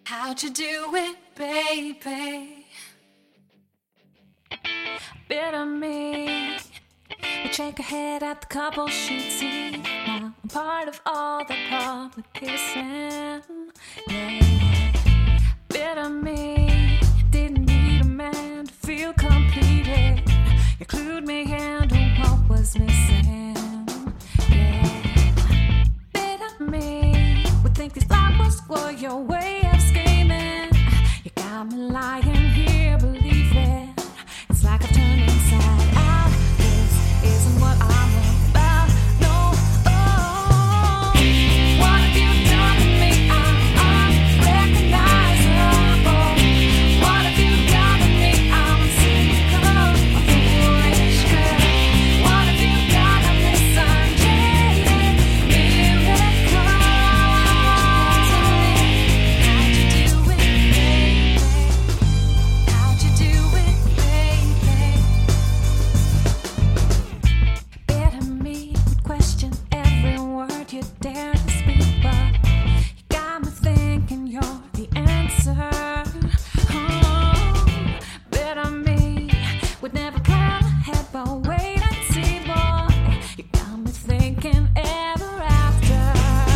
How'd you do it, baby? Bitter me. We shake our head at the couple she'd see. Now I'm part of all the public kissing. Yeah. Bitter me. Didn't need a man to feel completed. You clued me into what was missing. Yeah. Bitter me. Would think these flowers were your way of scheming. You got me lying here, believe it. It's like I've turned inside out. This isn't what I'm about. No, oh. What have you done to me? I'm unrecognizable. What have you done to me? I'm cynical, a foolish girl. What have you done to me? I'm jaded, miracle. How'd you do it, baby? Bitter me would question every word you dare to speak, but you got me thinking you're the answer. Bitter me would never plan ahead, but wait and see, boy. You got me thinking ever after.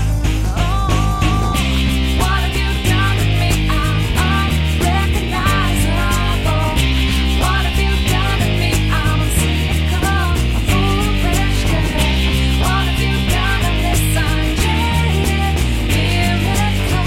What have you done to me? I'm unrecognizable. What have you done to me? I'm cynical, a foolish girl. What have you done to this? I'm jaded, miracle.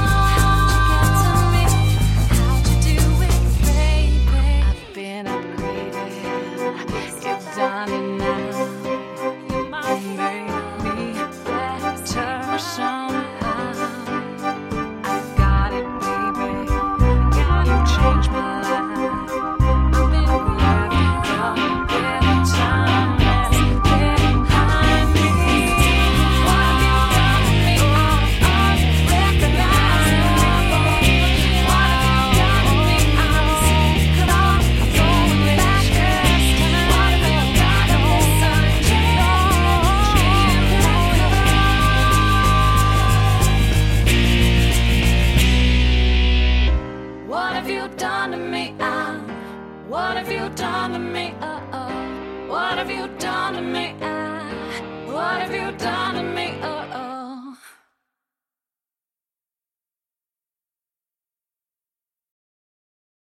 How'd you get to me? How'd you do it, baby? I've been upgraded. You've done it now. You might make me better somehow. I got it, baby. Yeah, you changed my life. I've been left from better times. Get behind me. What have you done to me? I'm unrecognizable. What have you done to me? I'm cynical, a foolish girl. What have you done to me? I'm What have you done to me? What have you done to me? What have you done to me? What have you done to me?